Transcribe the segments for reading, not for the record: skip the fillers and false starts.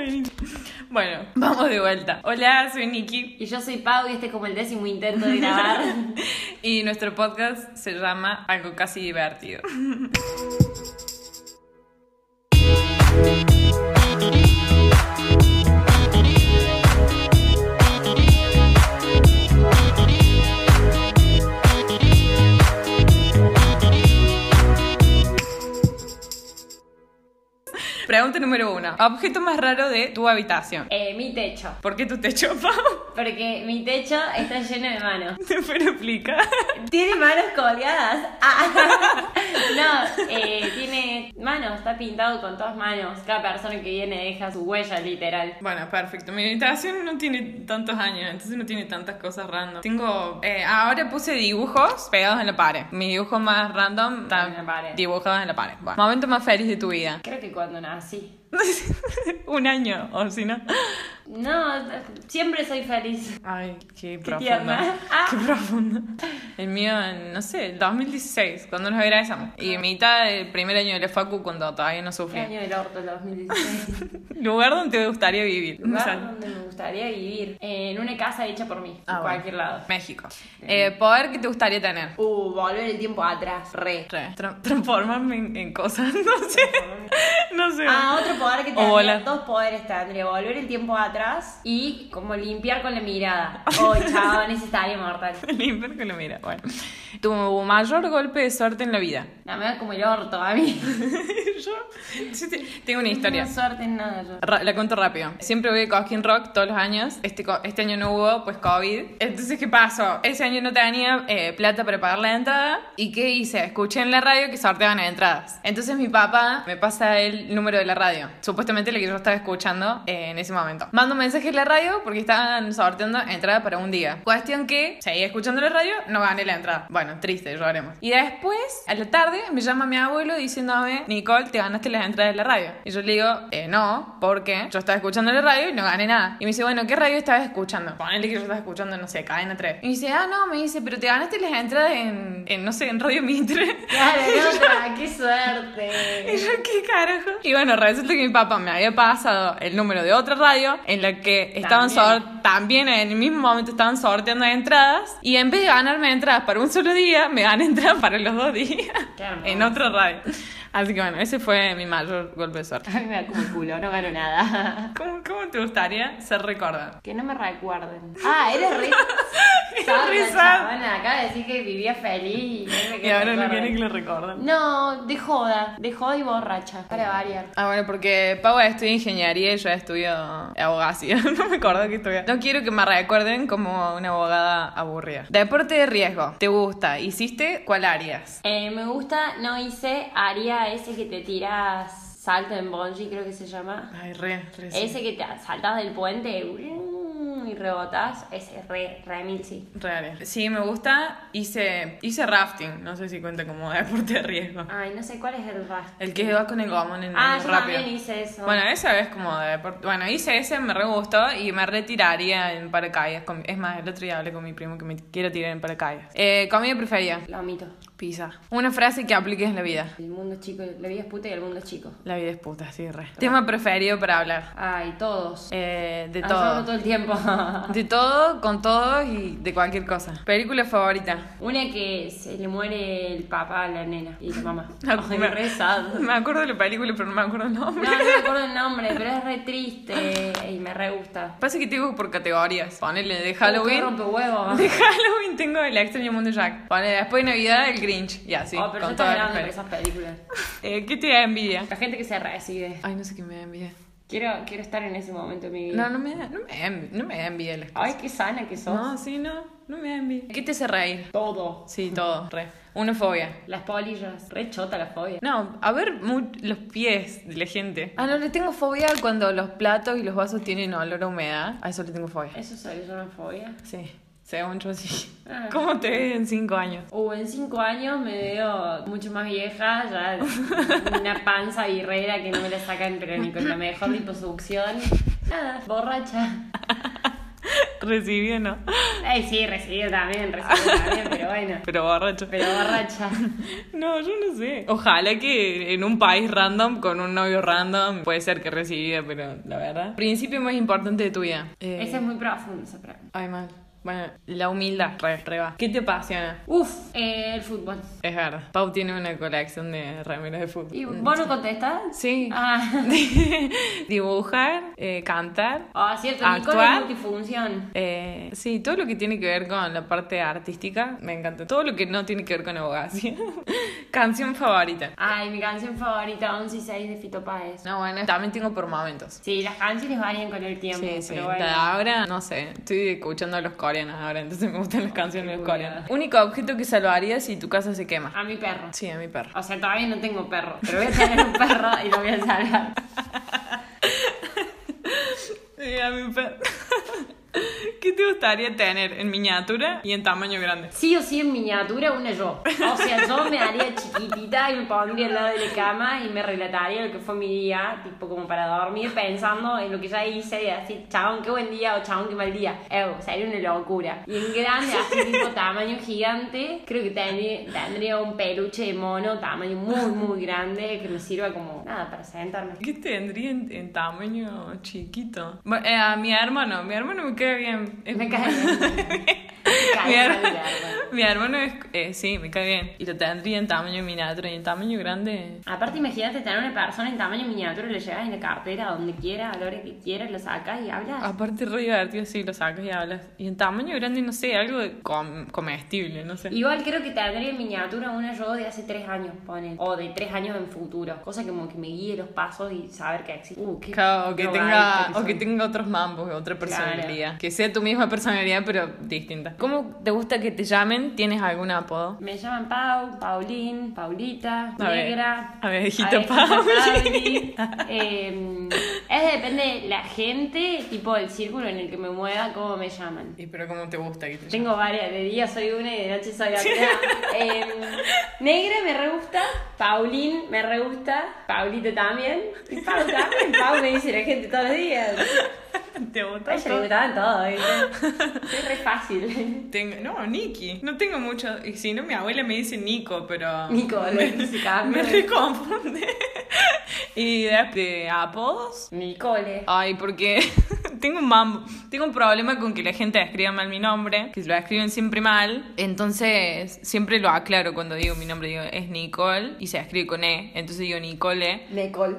Bueno, vamos de vuelta. Hola, soy Nikki. Y yo soy Pau y este es como el 10º intento de grabar. Y nuestro podcast se llama Algo Casi Divertido. Pregunta número 1. Objeto más raro de tu habitación. Mi techo. ¿Por qué tu techo, Pau? Porque mi techo está lleno de manos. Pero explica. ¿Tiene manos colgadas? No, tiene manos, está pintado con todas manos. Cada persona que viene deja su huella, literal. Bueno, perfecto. Mi habitación no tiene tantos años, entonces no tiene tantas cosas random. Tengo... ahora puse dibujos pegados en la pared. Mis dibujos más random están En la pared. dibujados en la pared. Bueno, momento más feliz de tu vida. Creo que cuando nací. Un año, o si no. No, siempre soy feliz. Ay, qué Qué profundo. tierna. Qué profundo. El mío, no sé, el 2016, cuando nos egresamos. Y mitad del primer año de la facu, cuando todavía no ¿Qué sufrí. año del orto, el 2016? Lugar donde te gustaría vivir. O sea, Lugar donde me gustaría vivir. En una casa hecha por mí, en bueno. cualquier lado. México. Poder que te gustaría tener. Volver el tiempo atrás, re. Transformarme en cosas, no sé. No sé. Otro poder que O tendría, volar. 2 poderes tendría, volver el tiempo atrás y como limpiar con la mirada. Chaval, ese estaría mortal. Limpiar que lo mira. Bueno. Tu mayor golpe de suerte en la vida. No, me da como el orto a mí. Yo tengo una historia. No tengo suerte en nada yo. La cuento rápido. Siempre voy a Cosquín Rock todos los años. Este año no hubo, pues COVID. Entonces, ¿qué pasó? Ese año no tenía plata para pagar la entrada. ¿Y qué hice? Escuché en la radio que sorteaban entradas. Entonces mi papá me pasa el número de la radio. Supuestamente la que yo estaba escuchando en ese momento. Mando un mensaje en la radio porque estaban sorteando entrada para un día. Cuestión que seguí escuchando la radio, no gané la entrada. Bueno, triste, lloremos. Y después, a la tarde, me llama mi abuelo diciéndome: Nicole, te ganaste las entradas de la radio. Y yo le digo, no, porque yo estaba escuchando la radio y no gané nada. Y me dice, bueno, ¿qué radio estabas escuchando? Ponele que yo estaba escuchando, no sé, Cadena 3. Y me dice, no, me dice, pero te ganaste las entradas en no sé, en Radio Mitre. Claro, otra, qué suerte. Y yo, ¿qué carajo? Y bueno, resulta que mi papá me había pasado el número de otra radio en la que estaban también en el mismo momento estaban sorteando entradas. Y en vez de ganarme entradas para un solo día, me gané entradas para los 2 días. En otra radio. Así que bueno, ese fue mi mayor golpe de suerte. A mí me da como el culo, no gano nada. ¿Cómo te gustaría ser recordado? Que no me recuerden. Eres re... Re sad. Bueno, acaba de decir que vivía feliz Y ahora no quiere que lo recuerden. No, de joda y borracha, para variar. Bueno, porque Pau estudia ingeniería y yo estudio abogacía. No me acuerdo que estudia. No quiero que me recuerden como una abogada aburrida. Deporte de riesgo. ¿Te gusta? ¿Hiciste? ¿Cuál harías? Me gusta, no hice, haría ese que te tiras salto en bungee, creo que se llama. Ay, re sí. Ese que te saltas del puente y rebotás, ese re mil sí. Real. Sí, me gusta. Hice rafting. No sé si cuenta como deporte de riesgo. Ay, no sé cuál es el rastro. El que va con el gomón en el yo rápido. también hice eso. Bueno, esa vez como de deporte. Bueno, hice ese, me re gustó y me retiraría en paracaídas. Es más, el otro día hablé con mi primo que me quiero tirar en paracaídas. Comida preferida. Lo omito. Pizza. Una frase que apliques en la vida. El mundo es chico, la vida es puta y el mundo es chico. La vida es puta, sí, re. Tema preferido para hablar. Ay, todos. De Yo todo. hablo todo el tiempo. De todo, con todos y de cualquier cosa. Película favorita. Una que se le muere el papá a la nena y la mamá. Ay, me, re sad. me acuerdo de la película, pero no me acuerdo el nombre. No me acuerdo el nombre, pero es re triste y me re gusta. Pasa que tengo por categorías. Ponele de Qué Halloween. rompehuevos. De Halloween tengo El extraño mundo de Jack. Ponele después de Navidad el Grinch. Y así. Pero yo con estoy todas las hablando de pelis. esas películas. ¿Qué te da envidia? La gente que se recibe. Ay, no sé qué me da envidia. Quiero estar en ese momento de mi vida. No me da envidia las cosas. Ay, qué sana que sos. No me da envidia. ¿Qué te hace reír? Todo. Sí, todo, re. Una fobia. Las polillas. Re chota la fobia. No, a ver los pies de la gente. No, le tengo fobia cuando los platos y los vasos tienen olor a humedad. A eso le tengo fobia. ¿Eso se llama fobia? Sí, según yo sí. Ah. ¿Cómo te ves en 5 años? En 5 años me veo mucho más vieja, ya una panza birrera que no me la sacan, pero ni con la mejor liposucción. Nada, borracha. Recibió, ¿no? Sí, recibió también, pero bueno. Pero borracho. Pero borracha. No, yo no sé. Ojalá que en un país random, con un novio random, puede ser que recibida, pero la verdad. Principio más importante de tu vida. Ese es muy profundo, esa pregunta. Ay, mal. Bueno, la humildad, re va. ¿Qué te apasiona? El fútbol. Es verdad. Pau tiene una colección de remeras de fútbol. ¿Y vos no contestás? Sí. Ah. Dibujar, cantar. Cierto, actuar. Nicole es multifunción. Sí, todo lo que tiene que ver con la parte artística, me encanta. Todo lo que no tiene que ver con abogacía. Canción favorita. Ay, mi canción favorita, 11 y 6 de Fito Páez. No, bueno, también tengo por momentos. Sí, las canciones varían con el tiempo, Sí, pero bueno. Ahora, no sé, estoy escuchando a los coreanos ahora, entonces me gustan las canciones de los coreanos. Único objeto que salvarías si tu casa se quema. A mi perro. Sí, a mi perro. O sea, todavía no tengo perro, pero voy a tener un perro y lo voy a salvar. Sí, a mi perro. ¿Qué te gustaría tener en miniatura y en tamaño grande? Sí o sí en miniatura una yo. O sea, yo me haría chiquitita y me pondría al lado de la cama y me relataría lo que fue mi día, tipo como para dormir pensando en lo que ya hice y así, chabón, qué buen día o chabón, qué mal día. Sería una locura. Y en grande, así tipo tamaño gigante, creo que tendría un peluche de mono, tamaño muy, muy grande, que me sirva como, nada, para sentarme. ¿Qué tendría en tamaño chiquito? Bueno, a mi hermano me queda bien. Me cae bien. Mi hermano es, sí, me cae bien. Y lo tendría en tamaño miniatura y en tamaño grande. Aparte, imagínate tener una persona en tamaño miniatura, le llevas en la cartera, donde quiera, a la hora que quieras, lo sacas y hablas. Aparte, re divertido, sí, lo sacas y hablas. Y en tamaño grande, no sé, algo comestible, no sé. Igual creo que tendría en miniatura una yo de hace 3 años, ponen. O de 3 años en futuro. Cosa como que me guíe los pasos y saber que existe. Claro, o que tenga otros mambos, otra personalidad. Claro. Que sea tu misma personalidad, pero distinta. ¿Cómo te gusta que te llamen? ¿Tienes algún apodo? Me llaman Pau, Paulín, Paulita, Negra, Abejita Pauli. Depende de la gente, tipo el círculo en el que me mueva, cómo me llaman. ¿Y pero cómo te gusta que te llamen? Tengo varias, de día soy una y de noche soy otra. Negra me re gusta, Paulín me re gusta, Paulita también, y Pau también. Pau me dice la gente todos los días. ¿Te gusta? A ella le gustaban todos, ¿viste? Es re fácil. No, Niki. No tengo mucho. Y si no, mi abuela me dice Nico, pero. Nico, me reconfunde. ¿Y de apodos? Nicole. Ay, porque tengo un problema con que la gente escriba mal mi nombre, que lo escriben siempre mal. Entonces, siempre lo aclaro cuando digo mi nombre. Digo, es Nicole y se escribe con E. Entonces digo Nicole. Nicole.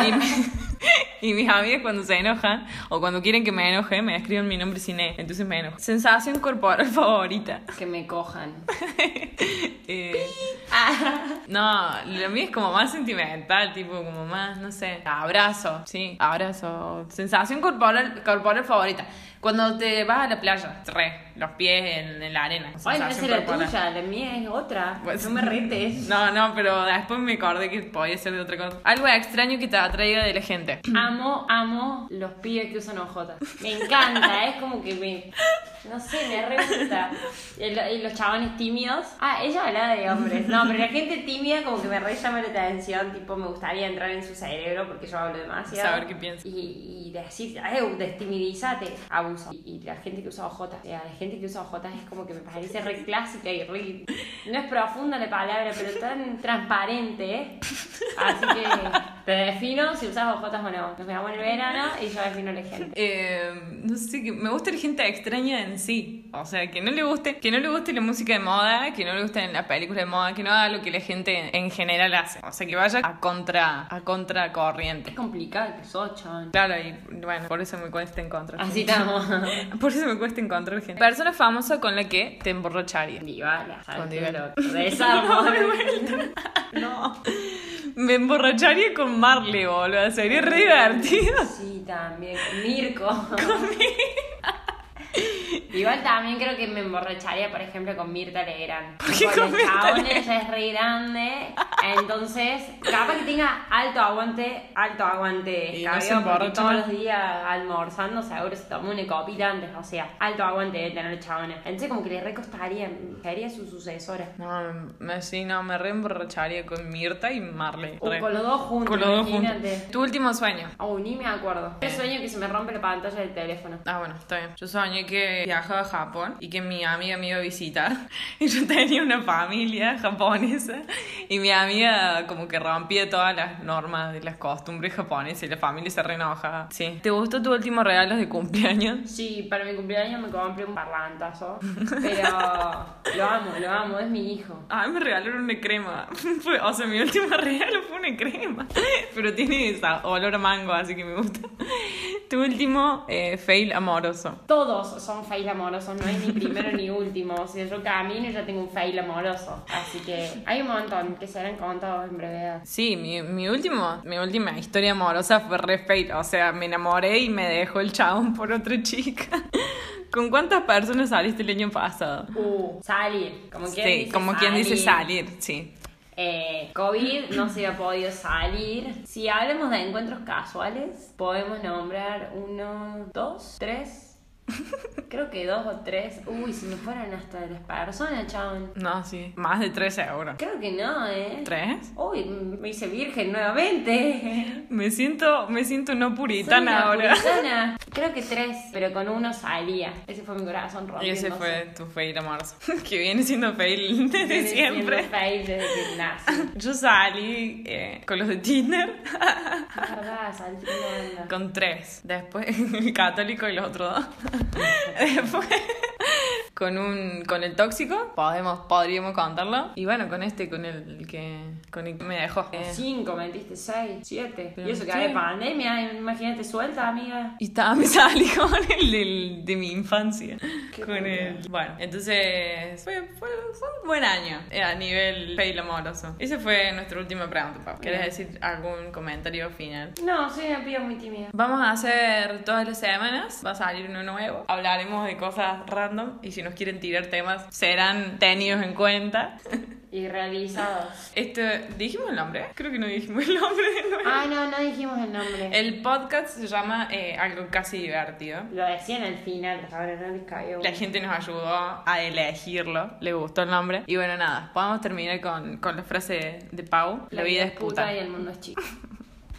Y mis amigas cuando se enojan o cuando quieren que me enoje, me escriben mi nombre sin E. Entonces me enojo. Sensación corporal favorita. Que me cojan. No, lo mío es como más sentimental, tipo como más, no sé, abrazo, sí, abrazo. Sensación corporal favorita. Cuando te vas a la playa, los pies en la arena. Ay, no es la tuya, la mía es otra. Pues, no me retes. No, pero después me acordé que podía ser de otra cosa. Algo extraño que te atraiga de la gente. Amo los pibes que usan ojotas. Me encanta, es como que no sé, me re gusta. Y los chabones tímidos. Ella hablaba de hombres. No, pero la gente tímida como que me re llama la atención. Tipo, me gustaría entrar en su cerebro porque yo hablo demasiado. Saber qué piensa. Y decir, destimidízate, abuso. Y la gente que usa ojotas. La gente que usa ojotas es como que me parece re clásica y re... No es profunda la palabra, pero tan transparente, ¿eh? Así que te defino si usas ojotas o no. Nos veamos en el verano y yo defino la gente. No sé, que me gusta la gente extraña en sí. O sea, que no le guste la música de moda, que no le gusten las películas de moda, que no haga lo que la gente en general hace. O sea, que vaya a contracorriente. Es complicado que sos, chabón. Claro, y bueno, por eso me cuesta encontrar. Así estamos. Por eso me cuesta encontrar gente. Persona famosa con la que te emborracharía. Dybala, con Dybala. Desarmo. No. Me emborracharía con Marley, boludo. Sería re divertido. Sí, también. Con Mirko. Igual también creo que me emborracharía, por ejemplo, con Mirta Legrand. qué Porque con el Mirta chabón Legrand? ella es re grande, entonces capaz que tenga alto aguante Y no se cabello, porque emborracha todos más. los días almorzando seguro se toma una copita antes, o sea, alto aguante de tener el chabón. Entonces como que le recostaría, sería su sucesora. No, sí, no, me re emborracharía con Mirta y Marley. O re. con los dos juntos, Con los dos imagínate. juntos. Tu último sueño. Ni me acuerdo. El sueño que se me rompe la pantalla del teléfono. Ah, bueno, está bien. Yo soñé que viajaba a Japón y que mi amiga me iba a visitar. Y yo tenía una familia japonesa. Y mi amiga como que rompía todas las normas de las costumbres japonesas. Y la familia se re enojaba. Sí. ¿Te gustó tu último regalo de cumpleaños? Sí, para mi cumpleaños me compré un parlantazo. Pero lo amo, es mi hijo. Ay, me regalaron una crema. O sea, mi último regalo fue una crema. Pero tiene olor a mango, así que me gusta. Tu último fail amoroso. Todos son fail amorosos, no hay ni primero ni último. O sea, yo camino y ya tengo un fail amoroso. Así que hay un montón que serán contados en brevedad. Sí, mi última historia amorosa fue re fail. O sea, me enamoré y me dejó el chabón por otra chica. ¿Con cuántas personas saliste el año pasado? Salir. Como quien Sí, dice como quien dice salir, sí. COVID no se ha podido salir. Si hablamos de encuentros casuales, podemos nombrar 1, 2, 3. Creo que 2 o 3. Uy, si me fueran hasta las personas, chabón. No, sí. Más de 3 euros. Creo que no, ¿3? Uy, me hice virgen nuevamente. Me siento no Soy puritana una ahora. puritana. Creo que 3, pero con uno salía. Ese fue mi corazón Y rompiéndose. ese fue tu fail amoroso. Que viene siendo fail desde Viene siendo siempre. fail desde que nací. Yo salí con los de Tinder Es verdad, salí con onda. con 3. Después el católico y los otros 2. Después con el tóxico podríamos contarlo. Y bueno, con el que me dejó. 5, metiste 6, 7. Pero Y eso que sí. había pandemia, imagínate suelta, amiga. Y me salí con el de mi infancia. Qué Con puta. el. Bueno, entonces fue un buen año a nivel fail amoroso. Esa fue nuestra última pregunta, Pau. ¿Quieres Bien. decir algún comentario final? No, soy una piba muy tímida. Vamos a hacer todas las semanas, va a salir uno nuevo. Hablaremos de cosas random y si nos quieren tirar temas serán tenidos en cuenta. Y realizados. ¿Dijimos el nombre? Creo que no dijimos el nombre de nuevo. Ah, no dijimos el nombre. El podcast se llama Algo Casi Divertido. Lo decían al final, ahora no les cayó. La gente nos ayudó a elegirlo, le gustó el nombre. Y bueno, nada, podemos terminar con la frase de Pau: La vida es puta. Y el mundo es chico.